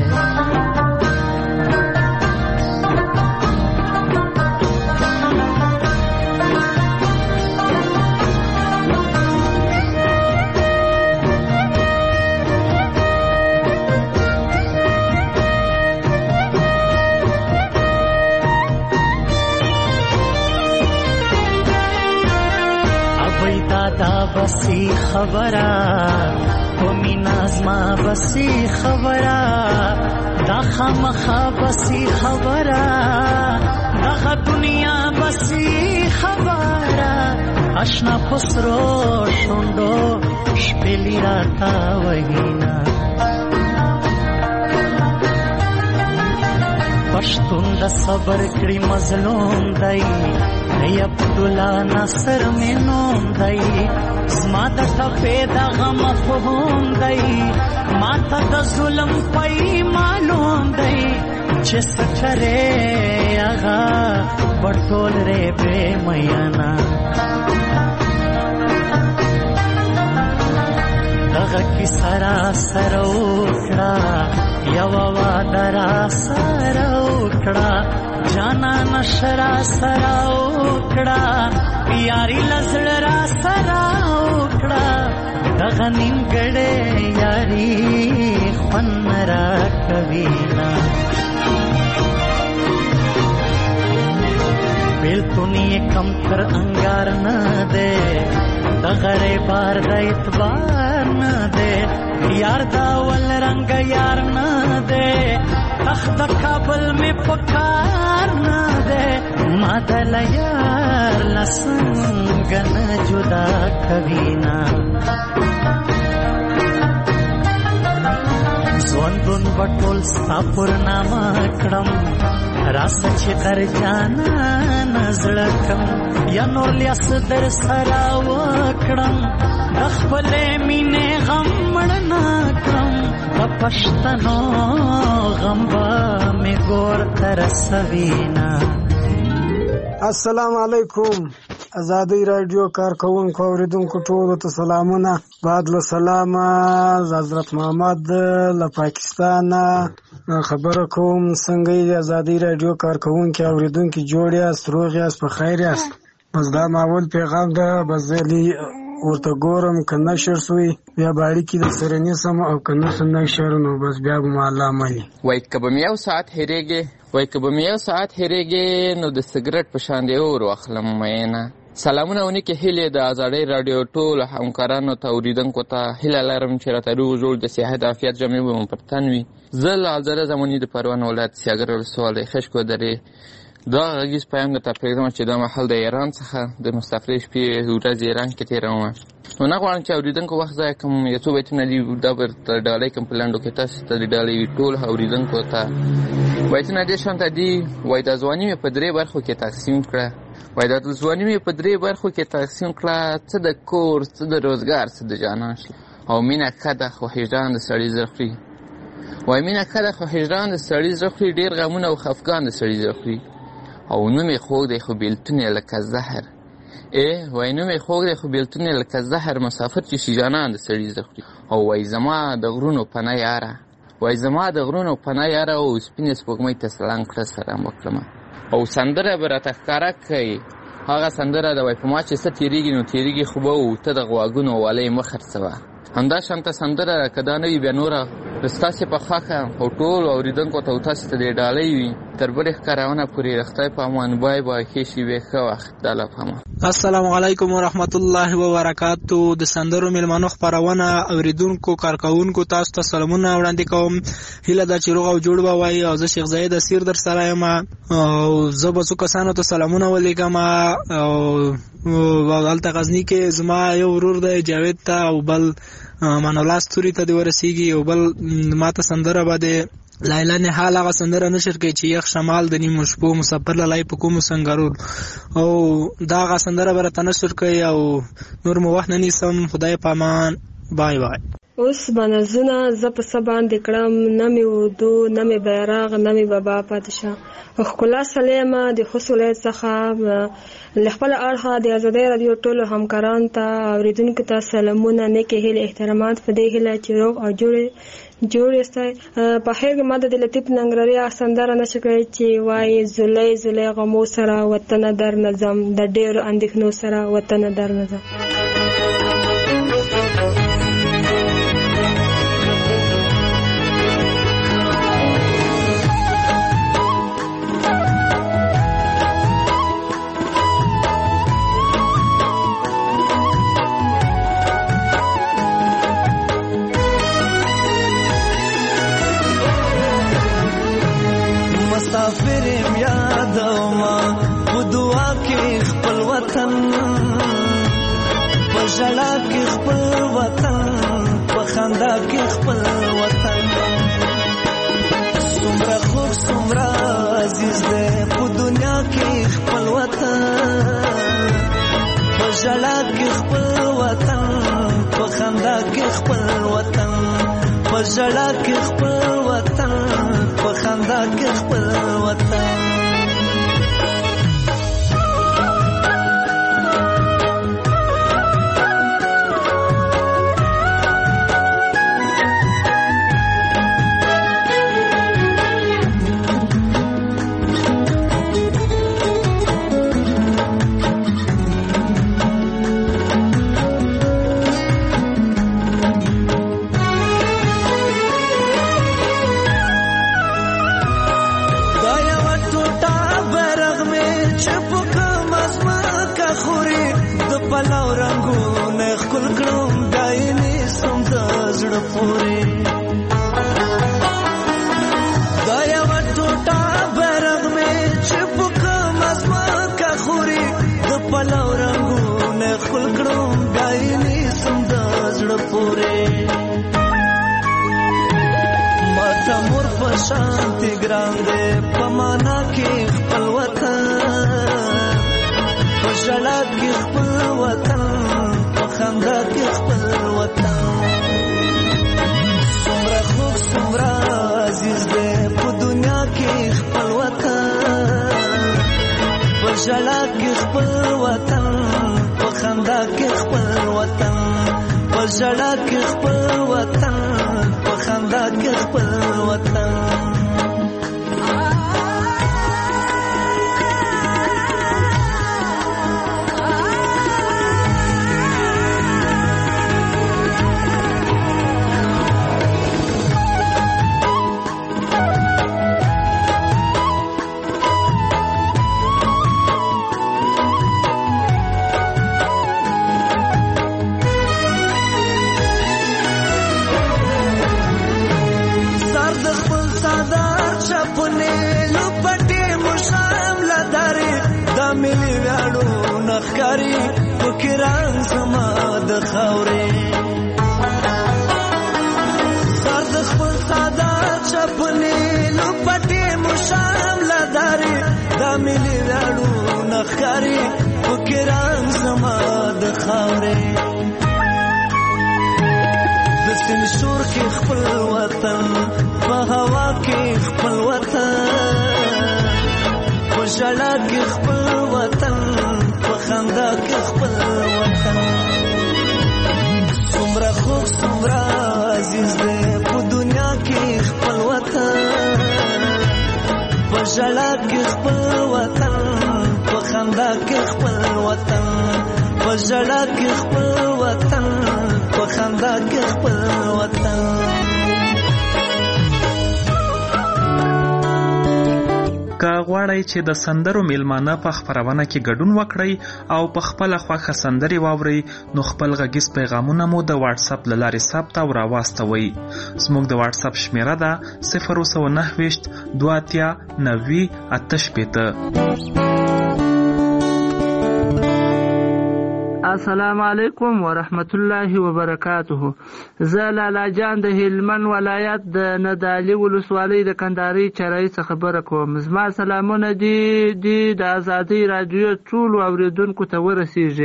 بسی خبرا کومی نازما بسی خبرا دا خامخا بسی خبرا دا دنیا بسی خبرا اشنا پسرو شوندو شپلی راتا وحینا پشتون دا صبر کری مظلوم دائی ای عبدالله ناصر میں نوم دائی زما د ټپې دغه مفهوم دی ما ته د ظلم پای معلوم دی چې څه کرې هغه بټول رې بې میانا دغه کیسه را سره وکړه یوه واده را سره وکړه جانا نشرا سره وکړه یاري لزړه را سره وکړه دغه نیمګړې یاري خوند را کوي نه بیلتون یې کم تر انګار نه دی دغه بار د اعتبار نه دی یار دا ول رنګ یار نه دی تخت کابل میں پکار نہ دے مادل یار لسنگن جدا کبینا زوندون بطول ساپور ناما کڑم راست چی در جانا نزلکم یا نور لیاس در سراو کڑم دخبلے مینے غمڑنا کڑم پشتنو غمبا می ګور تر سوینا. السلام علیکم. ازادي رادیو کارکونکو اوریدونکو ټولو ته سلامونه. بعد له سلام حضرت محمد له پاکستان خبره کوم. څنګه یې ازادي رادیو کارکونکو اوریدونکو جوړ یاست، روغ یاست، په خیر یاست؟ بس دا ماول پیغام ده بزلی ورته ګورم که نشر سوی بیا باړي کې د سره نیسم او که نسم نشر نو بس بیا به ما الله مني. وای که به مې یو ساعت هېرېږې وای که به مې یو ساعت هېرېږې نو د سګرټ په شان دې اور واخلم مینه. سلامونه او نیکې هیلې د ازادۍ راډیو ټولو همکارانو ته اورېدونکو ته هیله لرم چې راته روغ جوړ د صحت عافیت جامې به مو پر تن وي. زه له الزره زماني د پروان ولایت سیاګر ولسوالۍ خشکو درې دا غږیز پیغام درته پرېږدم چې دا مهال د ایران څخه د مستفرې شپې ورځې ایران کې تېروم. نو نه غواړم چې اورېدونکو وخت ضایع کړم. یو څو بیتونه دي دا به درته ډالۍ کړم په لنډو کې تاسو ته د ډالۍ ټول اورېدونکو ته. بیتونه دې شانته دي. وایي دا ځواني مې په درې برخو کې تقسیم کړه. وایي دا ځواني مې په درې برخو کې تقسیم کړه، څه د کور، څه د روزګار، څه د جانان شله. او مینه ښه ده خو هجران د سړي زړه خوري. وایي مینه ښه ده خو هجران د سړي زړه خوري، ډېر غمونه او خفګان د سړي زړه خوري. او نوم یې خوږ دی خو بېلتون یې لکه زهر. ای وایي نوم یې خوږ دی خو بېلتون یې لکه زهر، مسافر چې شي جانان د سړي زړه خوري. او وایي زما د غرونو پناه یاره، وایي زما د غرونو پناه یاره، او سپینې سپوږمۍ ته سلام کړه سلام وکړمه. او سندره به راته ښکاره کوي هغه سندره ده. وایي په ما چې څه تېرېږي نو تېرېږي خو به و ته د غواګونو والۍ مه خرڅوه. همدا شانته سندره که دا نه وي بیا نوره ستاسې په خوښه او ټولو اورېدونکو ته او تاسې ته دې ډالۍ وي تر بلې ښکارونه پورې رخصتۍ په امان بای بای کې شي وي ښه وخت د الله په امان. السلام علیکم ورحمت الله وبرکاتو. د سندرو میلمانو خپرونه اوریدونکو کارکونکو تاسو ته سلامونه وړاندې کوم. هیله ده چې روغ او جوړ به وای او زه شیخ زاید اسیر در سره یم او زه به څو کسانو ته سلامونه ولیکم او هلته غزني کې زما یو ورور دی جاوید ته او بل منولا ستوري ته دی ورسیږي او بل ماته سندره به دی لایلا نحال هغه سندره نشر کوي چې یخ شمال د نیمو شپو مسافر لای په کوم سنگارول او دا هغه سندره برته نشر کوي او نور مو وخت نه نیسم. خدای پامان. بای بای. اوس بنزونه ز په سبان د کړم نمي ودو نمي بیرغ نمي بابا پادشاه خلا سلیمه د خصوصیت څخه لخپل اړه د آزادۍ رادیو ټولو همکاران ته اوریدونکو ته سلامونه نیکه هیله احترامات په دې هیله چې روغ او جوړ جوړ استای په هغه ماده د لطیف ننګرهاري سندره نشکري چې وای زولای زولای غمو سره وطن در نظم د ډېر اندېښنو سره وطن در نظم. مسافرم یادوما په دعا کې خپل وطن په ژړا کې خپل وطن په خندا کې خپل وطن څومره خوږ څومره عزیز دی په دنیا کې خپل وطن په ژړا کې خپل وطن په خندا کې خپل وطن په ژړا کې خپل وطن په خندا کې خپل وطن. شانتی ګران دې پمانا کې خپل وطن په ژړا کې خپل وطن په خندا کې خپل وطن څومره خوږ څومره عزیز دې په دنیا کې خپل وطن په ژړا کې خپل وطن په خندا کې خپل وطن په ژړا کې خپل وطن په خندا کې خپل وطن. نخکاری فکران زما د خاورې سر د خپل سادات چپنې لپټې مشام لداري دا ملي وړو نخکاری فکران زما د خاورې د سین شور کې خپل وطن په هوا کې خپل وطن په ژړا کې خپل وطن خندا کې خپل وطن څومره خوږ څومره عزیز دی په دنیا کې خپل وطن په ژړا کې خپل وطن په خندا کې خپل وطن په ژړا کې خپل وطن په خندا کې خپل وطن. که غواړئ چې د سندرو میلمانه په خپرونه کې ګډون وکړئ او په خپله خوښه سندرې واورئ نو خپل غږیز پیغامونه مو د واتس اپ له لارې ثبت او راواستوئ. زموږ د واتس اپ شمیره ده صفر سوه نهه ویشت دوه اتیا نوي اته شپېته. السلام علیکم ورحمت الله وبرکاته. زه لالا جان د هلمند ولایت د ندالي ولسوالۍ د کندهاري چرای څخه خبره کوم. زما سلامونه دي دي د ازادۍ رادیو ټولو اوریدونکو ته ورسیږي.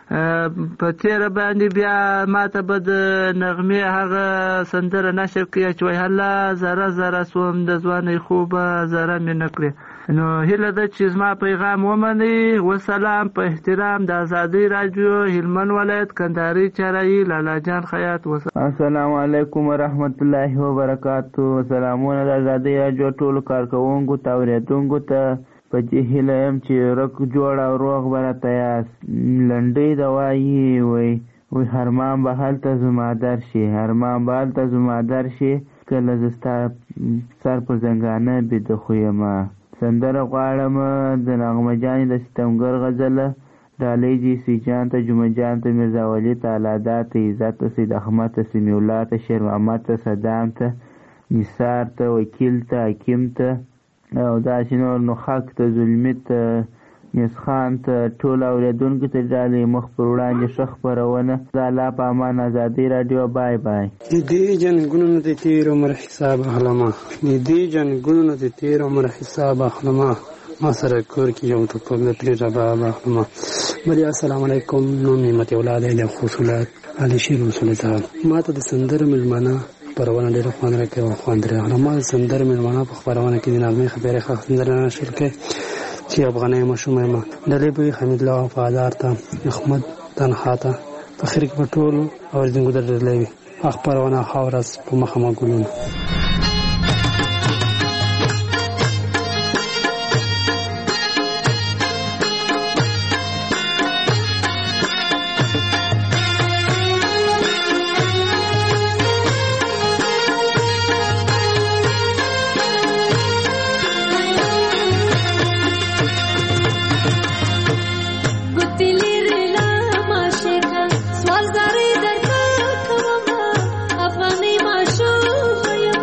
په تیره باندې بیا ماته به د نغمې هغه سندره نشر کړي چې وایي هله زره زره سوم د ځوانۍ خوبه زره مې نه کړې. نو هیله ده چې زما پیغام ومنئ. وسلام، په احترام د ازادۍ رادیو هلمند ولایت کندهاري چرای لالا جان خیاط. السلام علیکم ورحمت الله وبرکاتو. سلامونه د ازادۍ رادیو ټولو کارکوونکو ته اوریدونکو ته. په دې هیله یم چې رک جوړ او روغ به راته یاست. لنډۍ د وایي وایي وایي هرمان به هلته زما در شي، هرمان به هلته زما در شي، کله زه ستا سر په زنګانه بیده خو یمه. سندره غواړم د نغمه جانې د ستمګر غزله، ډالۍ دي سوی جان ته، جمعه جان ته، میرزا ولي ته، الادا ته، عزت ته، سید احمد ته، سمیع الله ته، شیر محمد ته، صدام ته، نثار ته، وکیل ته، حکیم ته او داسې نور، نخاک ته، زلمي ته، میسخان ته، ټول اورېدونکو ته ډالۍ مخ پر وړاندې ښه خپرونه. د الله په امان. ازادۍ راډیو. بای بای. د دې جنګونو نه د تېر عمر حساب اخلمه، د دې جنګونو نه د تېر عمر حساب اخلمه، ما سره کور کې یو ټوپک د پرې رباب اخلمه. بلې السلام علیکم. نوم یې متي اولاد علی خوشولات علي شیر رسولتان. ما ته د سندرو میلمانه خپرونه ډېره خوند راکوي او خوند راغله. ما د سندرو میلمانه په خپرونه کې د نغمې خبرې ښه سندره نشر کړې چې افغانۍ ماشوم یم. ډلې به حمید الله وفادار ته، احمد تنها ته، په خیر کې په ټولو اورېدونکو ته ډلې وي. خپرونه ښه ورځ په مخه مه ګلونه. Swal zari dar ka kama, afghani mashu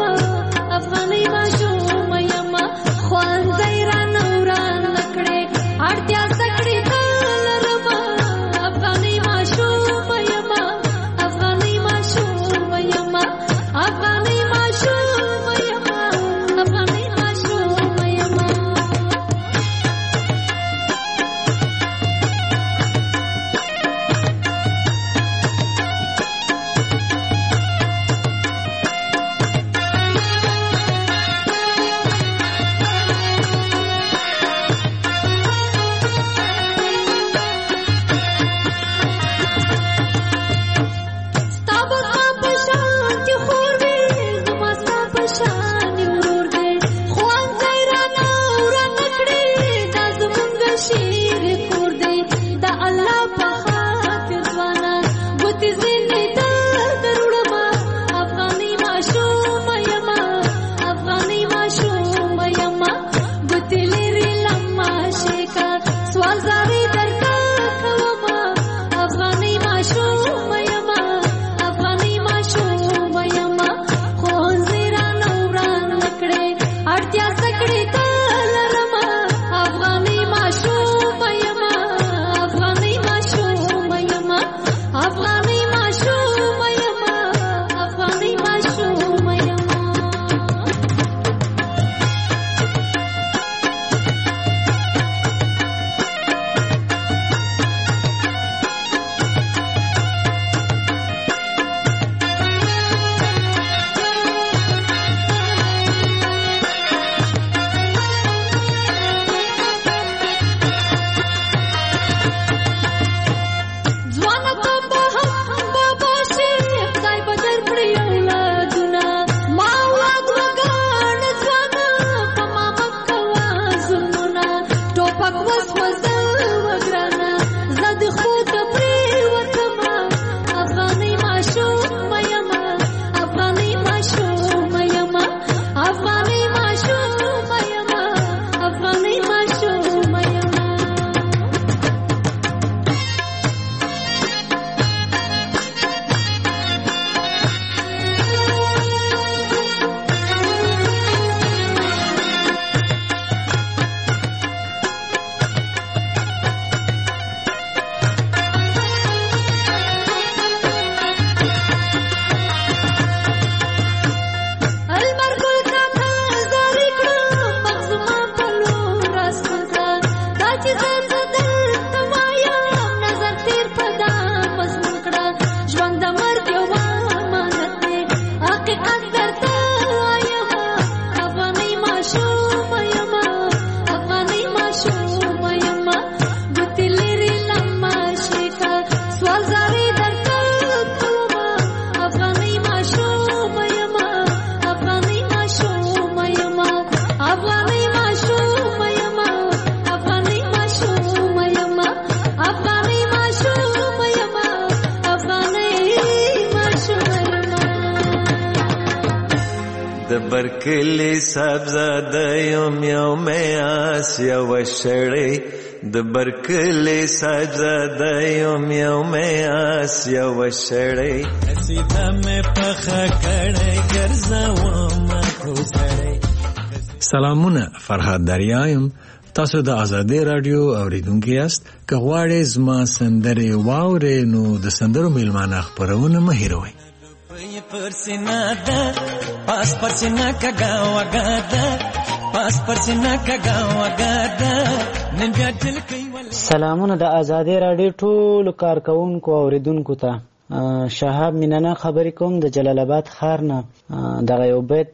برکلی سبزه د یم یو میاس یو شړی د برکلی سبزه د یم یو میاس یو شړی سیده مې پخه کړی ګرځوم کوسړی. سلامونه، فرهاد دریایم. تاسو د آزادۍ رادیو اوریدونکي یاست. که غواړئ زما سندرې واورئ نو د سندرو میلمانه خپرونه مه هېروئ. پر سینا ده پاس پر سینا کګا وګا ده پاس پر سینا کګا وګا ده نن بیا دل کوي. سلامونه د آزادۍ رادیو ټول کارکونکو اوریدونکو ته. شهاب مینانا خبرې کوم د جلال آباد ښار نه. دغه یو بیت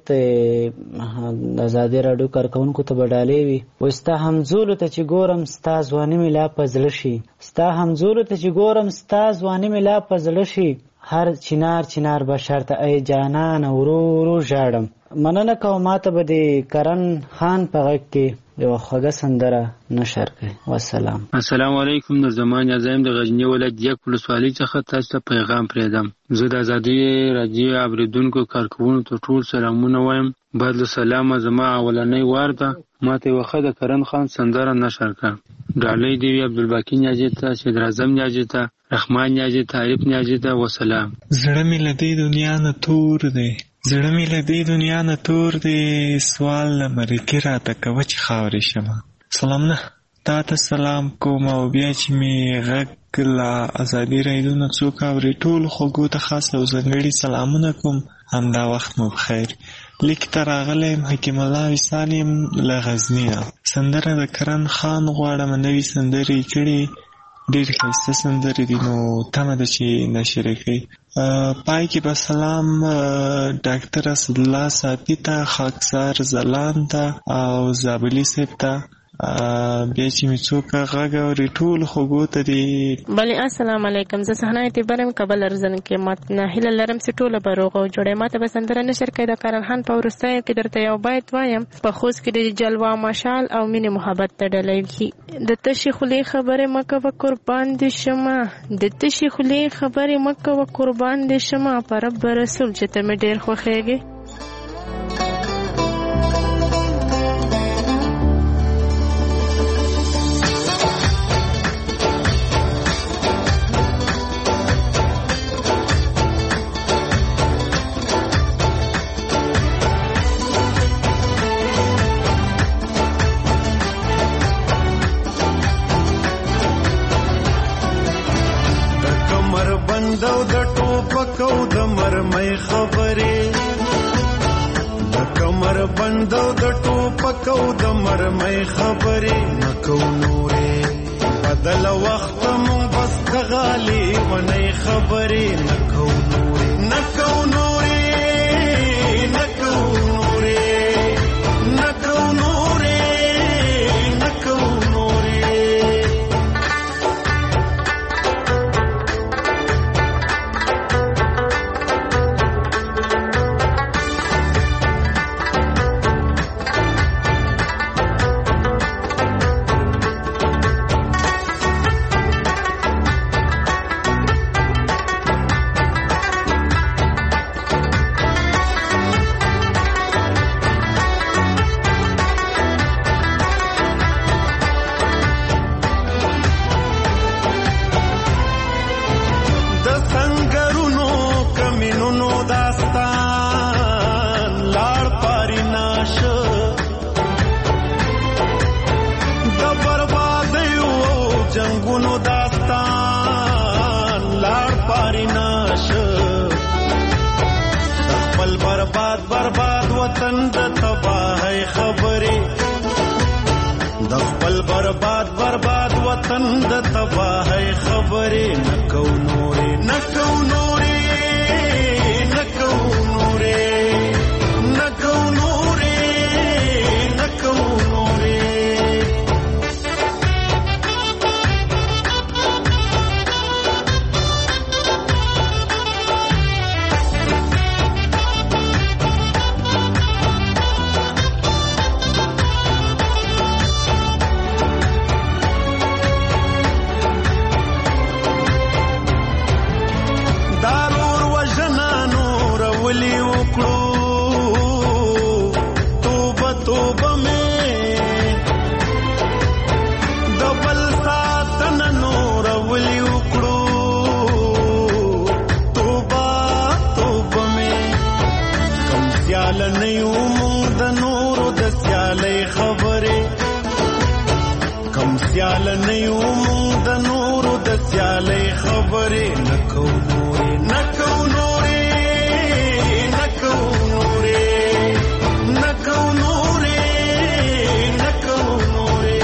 د آزادۍ رادیو کارکونکو ته به ډالۍ وي. وایي ستا همزولو ته چې ګورم ستا ځواني مې لا په زړه شي، ستا همزولو ته چې ګورم ستا ځواني مې لا په زړه شي، هر چنار چنار بشر ته ای جانان ورو ورو ژاړم. مننه کوم ماته به د کرن خان په غږ کې یو خوږه سندره نشر کړي. والسلام. السلام علیکم. د زمان عظیم د غزنی ولایت یک ولسوالۍ څخه تاسو ته پیغام پرېږدم. زه د آزادۍ رادیو اوریدونکو کارکوونکو ته ټول سلامونه وایم. بعد له سلامه زما اولنۍ وار ده ماته یوه ښه د کرن خان سندره نشر کړه. ډالۍ دې وي عبدالباقي نیاجي ته، صدراعظم نیاجي ته، رحمان نیاجي ته، عارف نیاجي ته. وسلام. زړه مې له دې دنیا نه تور دی، زړه مې له دې دنیا نه تور دی، سوال له مرګي راته کوه چې خاورې شمه. سلام نه تا ته سلام کوم او بیا چې مې غږ له ازادي رادیو نه څوک اوري ټولو خوږو ته خاص او ځانګړي سلامونه کوم. همدا وخت مو بخیر. لیک ته راغلی یم حکیم الله وصال یم له غزني نه. سندره د کرن خان غواړم، نوي سندرې کړي، ډېر ښایسته سندرې دي، نو تمه ده چې نشر یې کړي. پای کې به سلام ډاکټر اسدالله ساپي ته، خاکسار ځلان ته او زابلي صاحب ته. بیا چې مې څوک غږ اوري ټولو خوږو ته دي. بلې السلام علیکم. زه صحنه اعتبار یم کابل ارزن کې. ما هیله لرم چې ټوله به روغ او جوړه. ما ته به سندره نشر کړي د کرن خان په وروستیو کې درته یو بیت وایم. په خوست کې د جلوه مشال او مینې محبت ته ډالۍ وي. د تشې خولې خبرې مه کوه قربان دې شمه، د تشې خولې خبرې مه کوه قربان دې شمه، په رب رسول چې ته مې ډېر خوښېږې. بندو د ټوپکو د مرمۍ خبرې، د کمر بندو د ټوپکو د مرمۍ خبرې، نکو نورې بدل وخت مون بس غالي ونی خبرې، نکو نورې نکو نورې نکو نورې نکو نورې نکو نورې. مون سیال نه یو مون د نورو د سیالۍ خبرې نه کوو نورې نه کوو نورې نه کوو نورې نه کوو نورې نه کوو نورې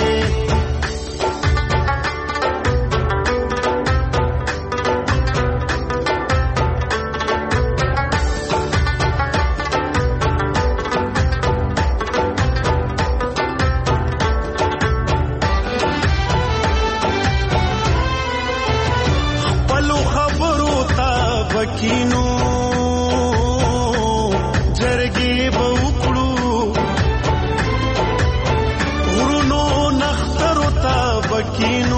کینو جرګې به وکړو غرونو نخترو ته به کینو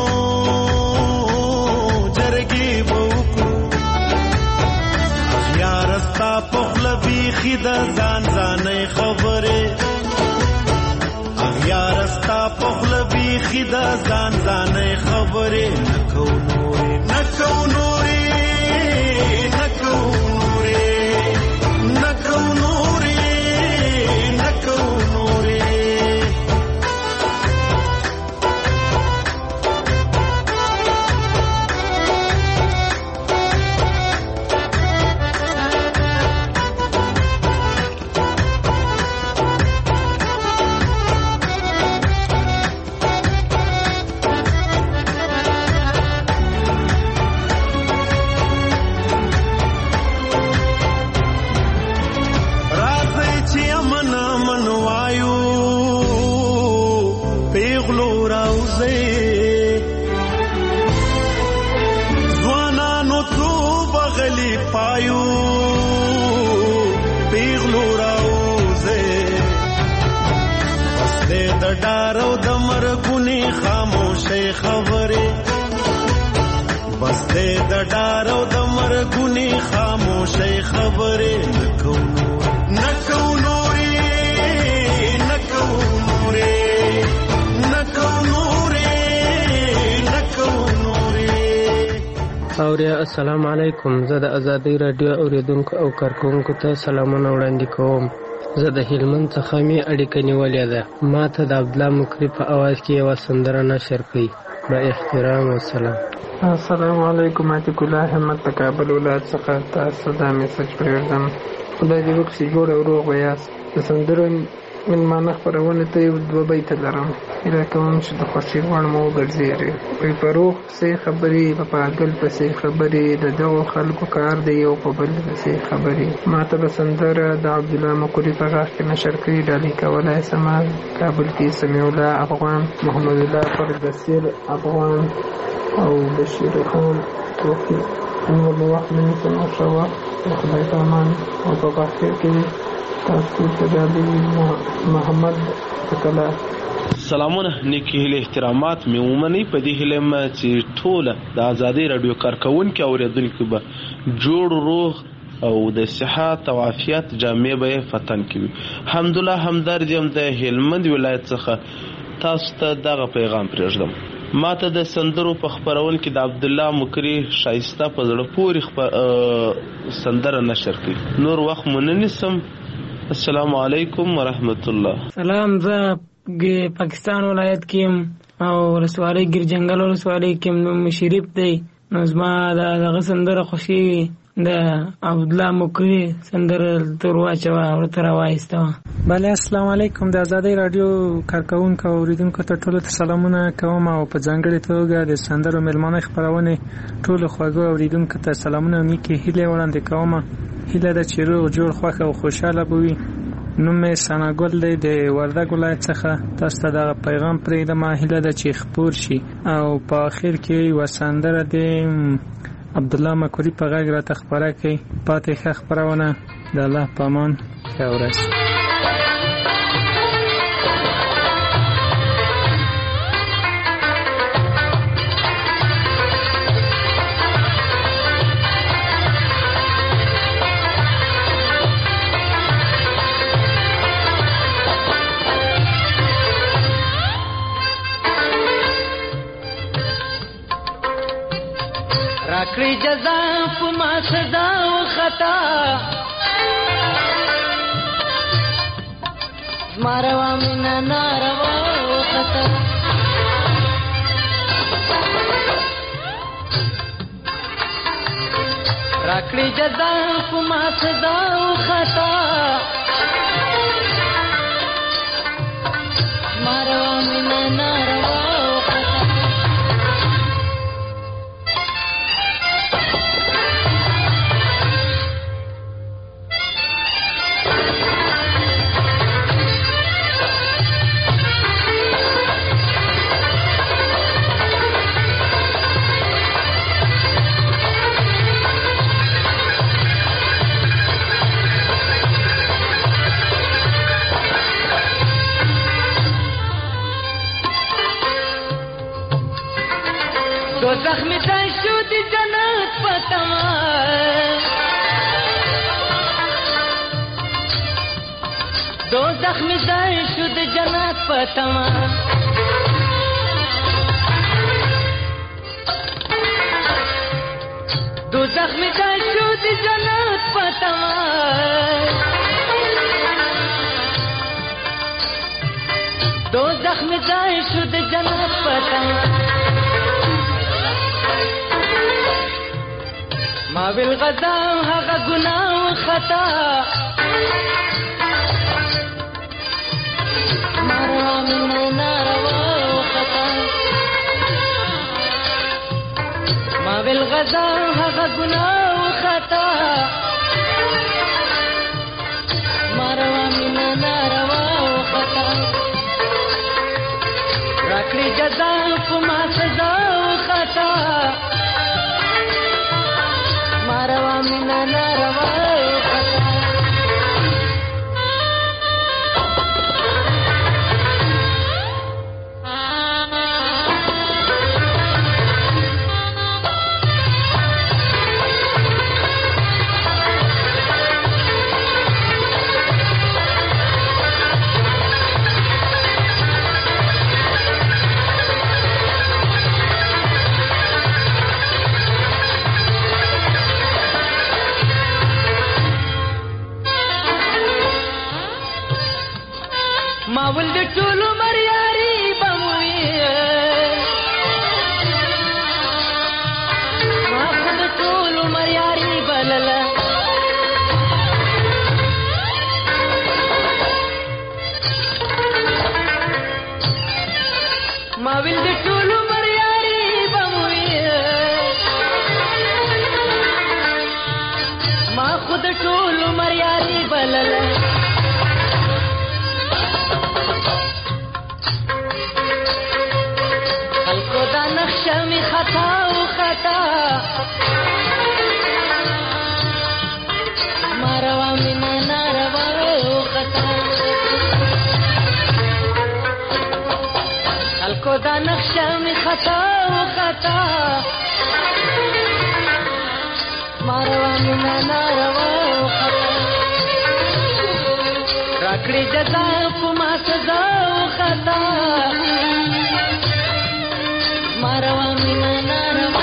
جرګې به وکړو اخیار ستا په خوله بیخي د ځان ځانۍ خبرې اخیار ستا په خوله بیخي د ځان ځانۍ خبرې نه کوو نورې نه کوو نورې ډارو د مرګونی خاموشي خبرې بس دې د ډارو د مرګونی خاموشي خبرې نه کوو نه کوو نورې نه کوو نورې نه کوو نورې نه کوو نورې. اوریا السلام علیکم. زه د ازادۍ رادیو اوریدونکو او کارکونکو ته سلامونه وړاندې کوم. زه د هلمند څخه مې اړیکه نیولې ده. ما ته د عبدالله مکري په اواز کې یوه سندره نشر کړئ. با احترام والسلام. السلام علیکم. عتیق الله احمد د کابل ولایت څخه تاسو دا میسج پرېږدم. خدای دې وکړي چې جوړ او روغ به یاست. د سندرو مېلمانه خپرونې ته یو دوه بیته لرم. هیله کوم چې د خوښۍ وړ مو وګرځېږي. وایي په روغ پسې خبرې په پاګل پسې خبرې د دغو خلکو کار دی یو په بل پسې خبرې. ما ته به سندره د عبدالله مکري په غاښ کې نشر کړي. ډالۍ کولی سمه کابل کې سمیع الله افغان، محمد الله فردسیر افغان او بشیر خان توفیق. نور د وخت نه نیسم او ښه وخت د خدای په امان او په غاښ کې تاسو ته ډالۍ محمد پکلا. سلامونه نیکی هیله احترامات مې ومنئ. په دې هیله یم چې ټوله د ازادۍ راډیو کارکوونکي اورېدونکي به جوړ روغ او د صحت او عافیت جامې به یې فتن کوي. الحمدلله همدرد یم د هلمند ولایت څخه تاسو ته دغه پیغام پرېږدم. ما ته د سندرو په خپرون کې د عبدالله مکري شایسته په زړه پورې سندره نشر کړي. نور وخت مو نه نیسم. السلام علیکم ورحمت الله. سلام. زه پاکستان ولایت کې یم او ولسوالۍ ګیرجنګل ولسوالۍ کې نوم شریف دی. نو زما دغه سندره خوښېږي. د عبدالله مکري سندره تور واچوه ورته راوایسته. بله السلام علیکم. د ازادۍ راډیو کارکوونکو او اوریدونکو ته ټولو ته سلامونه کوم او په ځانګړې توګه د سندرو مېلمانه خپرونې ټولو خوږو اوریدونکو ته سلامونه او نیکې هیلې وړاندې کوم. هیله ده چې روغ جوړ خوښ او خوشحاله به وي. نوم مې ثناګل دی د وردګ ولایت څخه. تاسو ته دغه پیغام پرېږدم. هیله ده چې خپور شي او په آخر کې یوه سندره د عبدالله مکري په غږ راته خپره کړئ. پاتې ښه خپرونه. د الله په امان. ښه ورځ. راکړي جزا په ما سزا او خطا زما روا مینه ناروا او خطا راکړي جزا په ما سزا او خطا ماروا مینا ناروا او خطا زخمی ځای شو د جنت په تمه دو زخمی ځای شو د جنت په تمه دو زخمی ځای شو د جنت په تمه دو زخمی ځای شو د جنت په تمه ما بالغذا هغه ګناه او خطا ماروا مینا ناروا او خطا ما بالغذا هغه ګناه او خطا ماروا مینا ناروا او خطا راکړي جزا په ما سزا او خطا ماروا مینا ناروا خطا ما ول د ټولو مریاري بموي ما خود ټولو مریاري بلله ما ول د ټولو مریاري بموي ما خود ټولو مریاري بلله نخشمی خطا و خطا ماروا مینا ناروا و خطا خلکو دا نخشمی خطا و خطا ماروا مینا ناروا و خطا راکړي جزا په ما سزا و خطا ماروا مینا ناروا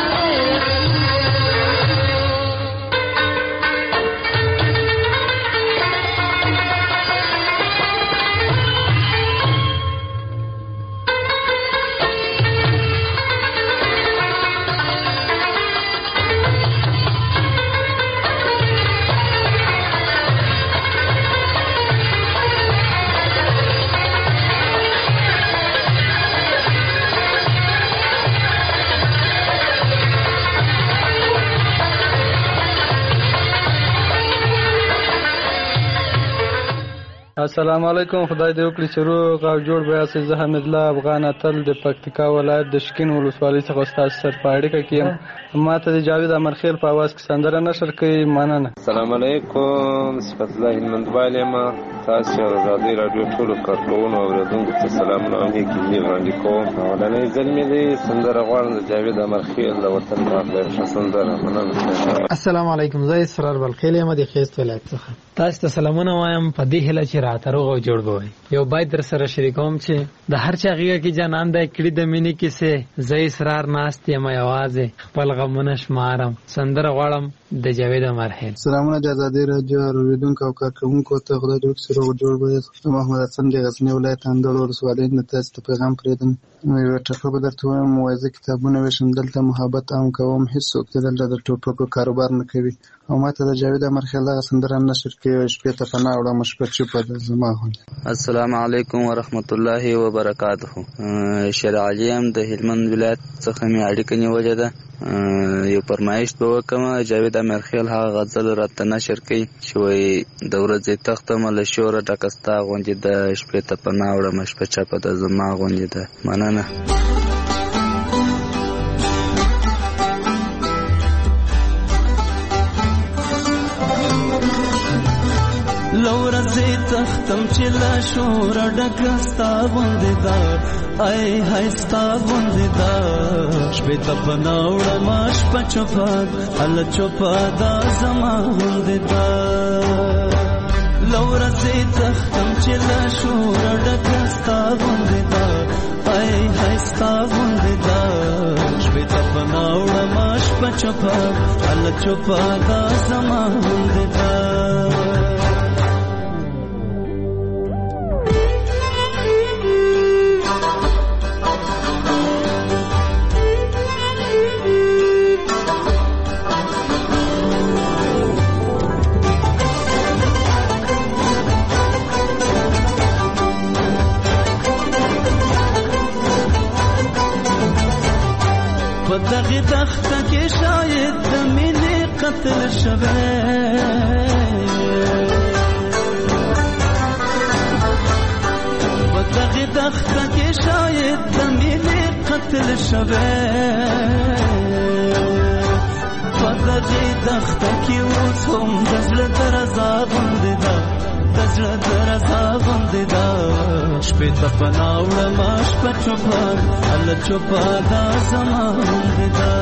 السلام علیکم. خدای دې وکړي چې روغ او جوړ به یاست. زه حمید الله افغان اتل د پکتیکا ولایت د شکین ولسوالۍ څخه ستاسو سره په اړیکه کې یم. ما ته د جاوید امرخیل په اواز کې سندره نشر کوي. مننه. السلام علیکم. صفت الله هلمندوال یم. تاسو آزادۍ راډیو ټولو کارکوونکو او اورېدونکو ته سلامونه او نیکې وړاندې کوم. اولنۍ ځل مې دی سندره غواړم د جاوید امرخیل د وطن پاک دی ښه سندره. مننه. السلام علیکم. زه اسرار بلخیل یم د خیست ولایت څخه. تاسو ته سلامونه وایم په دې هیله چې راته روغ او جوړ بوئ. یو باید در سره شریکوم چې د هر چا غیږه کې جانان دی کړي د مینې کیسې. زه اسرار ناست یم یوازې خپل غمونه شمارم. سندره غواړم د جاوید امرخیل. سلامونه د ازادي رادیو اوریدونکو او کارکونکو ته، خدای دې وکړي روغ جوړ به. محمد حسن د غزنی ولایت اندړ ولسوالۍ نه تاسو ته پیغام پرېږدم. یوه ټپه به درته ووایم. وایي زه کتابونه ویشم، دلته محبت عام کوم، هېڅوک دې دلته د ټوپکو کاروبار نه کوي. او ما ته د جاوید امرخیل دغه سندره نشر کوي، شپې ته پناه وړم شپه چوپه ده زما غوندې. السلام علیکم ورحمت الله وبرکاته. شیر علي یم د هلمند ولایت څخه مې اړیکه نیولې ده. یو فرمایش به وکړم. جاوید امرخیل هغه غزل راته نشر کوي چې وایي د ورځې تختمه له شوره ډکه ستا غوندې ده، شپې ته پناه وړم شپه چپه ده زما غوندې ده. مننه. لورځې تختم چې له شوره ډکه ستا غوندې ده، ای های ستا غوندې ده، شپې ته پناه وړم شپه چوپه هله چوپه ده زما غوندې ده. لورځې تختم چې له شوره ډکه ستا غوندې ده، ای های ستا غوندې ده، شپې ته پناه وړم شپه چوپه هله چوپه ده زما غوندې ده. په دغه تخته کې شاید د مینې قتل شوی، په دغه تخته کې شاید د مینې قتل شوی، په دغه تخته کې اوس هم د زړه درزا غوندې ده، د زړه درزا غوندې ده، شپې ته پناه وړم شپه چوپه هله چوپه ده زما غوندې ده.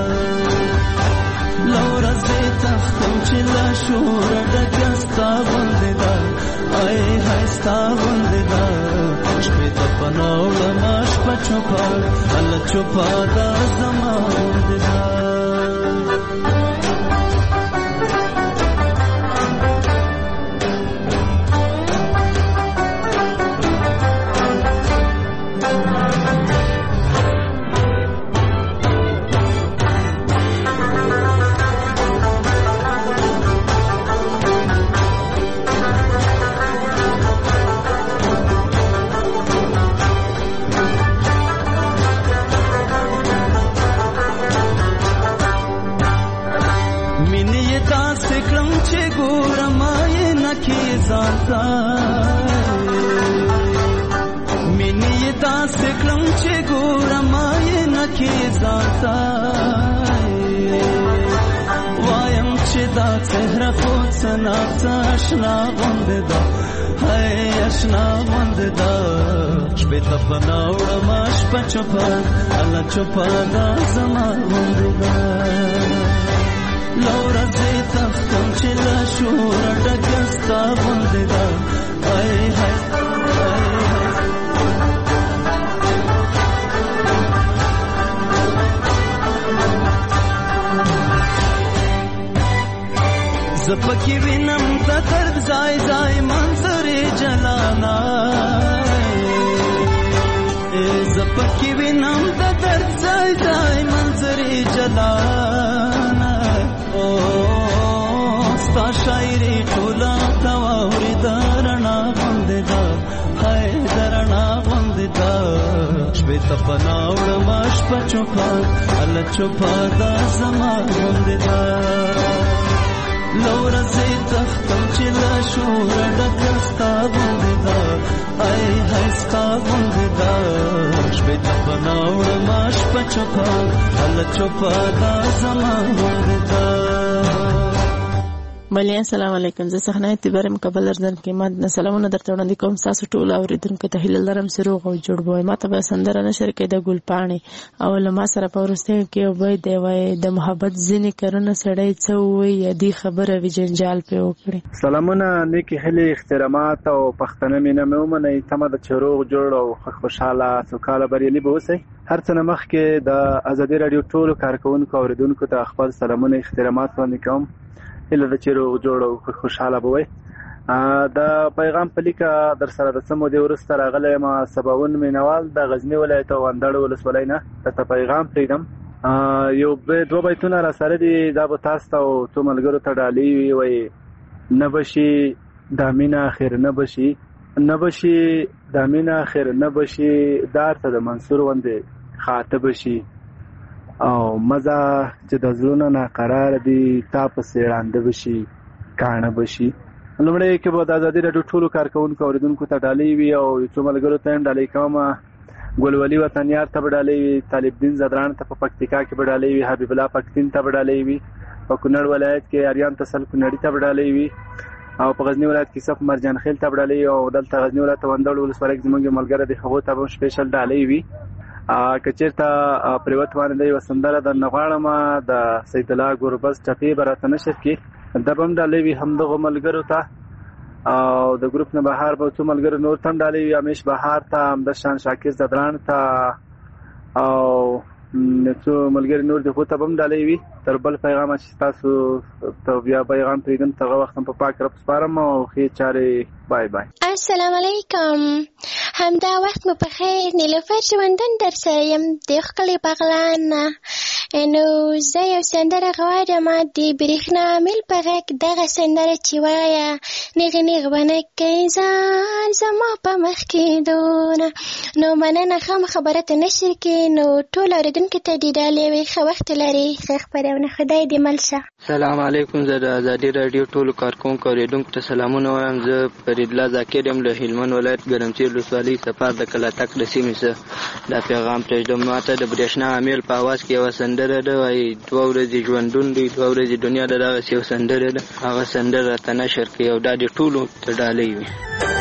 لورځې تختم چې له شوره ډکه ستا غوندې ده، ای های ستا غوندې ده، شپې ته پناه وړم شپه چوپه هله چوپه ده زما غوندې ده. مینې یې داسې کړم چې ګورم یې نه کې ځانته، وایم چې دا څهره خو څه ناڅه اشنا غوندې ده، هی اشنا غوندې ده، شپې ته پناه وړم شپه چوپه هله چوپه ده زما غوندې ده. لورځې تختم چې له شوره ډکه ستا غوندې ده، ای های زه پکې وینم د درد ځای ځای منظرې جلانا، زه پکې وینم د درد ځای ځای منظرې جلانا، او ستا شاعري ټوله ته واورېده رڼا غوندې ده، هی د رڼا غوندې ده، شپې ته پناه وړم شپه چوپه هله چوپه ده زما غوندې ده. لورځې تختم چې له شوره ډکه ستا غوندې ده، ای های ستا غوندې ده، شپې ته پناه وړم شپه چوپه هله چوپه ده زما غوندې ده. بلې السلام علیکم. زه صحنه اعتبارم کابل ارزن کې ما سلامونه درته وړاندې کوم. تاسو ټول اوریدونکو ته هیله لرم چې روغ او جوړ وئ. ما ته به سندره نشر کې د ګل پاڼې او له ما سره په وروستیو کې یو بیت دی وایي د محبت ځینې کارونه سړی څه ووایي یا دې خبره وي جنجال پرې وکړي. سلامونه، نیکې هیلې، احترامات او پښتنه مینه مې ومنئ. تمه ده چې روغ جوړ او خوشحاله سوکاله بریالي به اوسئ. هر څه نه مخکې د ازادي راډیو ټولو کارکوونکو او اوریدونکو ته خپل سلامونه احترامات وړاندې کوم. هیله ده چې روغ جوړ او خوشحاله به وئ. د پیغام په لیکه در سره د څه مودې وروسته راغلی یم. سباوون مینوال د غزني ولایت او اندړ ولسوالۍ نه درته پیغام پرېږدم. یو دوه بیتونه را سره دي، دا به تاسو ته او څو ملګرو ته ډالۍ وي. وایي نه بشي دا مینه خیر نه بشي، نه بشي دا مینه خیر نه بشي، دار ته د منصور غوندې خاطه بشي او مزه چې د زړونو ناقراره دي تا پسې ړانده بشي کاڼه بشي. لومړی کې به د ازادي راډیو ټولو کارکوونکو اوریدونکو ته ډالۍ وي او یو څو ملګرو ته هم ډالۍ کوم. ګلولي وطنیار ته به ډالۍ وي، طالب دین زدران ته په پکتیکا کې به ډالۍ وي، حبیب الله پکتین ته به ډالۍ وي، په کونړ ولایت کې اریان تسل کونړي ته به ډالۍ وي او په غزني ولایت کې صف مرجان خیل ته به ډالۍ او دلته غزني ولایت وندړ ولسوالۍ کې زموږ ملګری دی هغو ته به سپیشل ډالۍ وي. که چېرته پریوت باندې یوه سندره درنه غواړم د سید الله ګوربز ټپې به راته نشر کړي، دا به هم ډالۍ وي همدغو ملګرو ته. او د ګروپ نه بهار به څو ملګرو نور ته هم ډالۍ وي، امیش بهار ته، همدشان شاکر زدران ته او څو ملګري نور دي خو ته به هم ډالۍ وي. تر بل پیغامه چې تاسو ته بیا پیغام پرېږدم تر هغه وخت هم په پاک رب سپارم او ښې چارې. بای بای. السلام علیکم. همدا وخت مو په خیر. نیلوفر ژوندون در سره یم د ښکلي بغلان نه. نو زه یو سندره غواړم د برېښنا میل په غږ دغه سندره چې وایه نیغ نیغ به نه کوي ځان زما په مخ کې دونه. نو مننه ښه خبره ته نشر کړي. نو ټول اورېدونکو ته دې ډالۍ وي. ښه وخت لري، ښه خپرونه. خدای دې مل شه. سلام علیکم. زه د ازادي راډیو ټولو کارکوونکو اوریدونکو ته سلامونه وایم. زه فریدالله ذاکر یم له هلمند ولایت ګرمسیر ولسوالۍ سفر د کلاتک د سیمې څخه. دا پیغام پرېږدم. ماته د برېښنا امیل په اواز کې یوه سندره ده وایي دوه ورځې ژوندون دی دوه ورځې دنیا ده. دغسې یو سندره ده، هغه سندره راته نشر کړي او دا دې ټولو ته ډالۍ وي.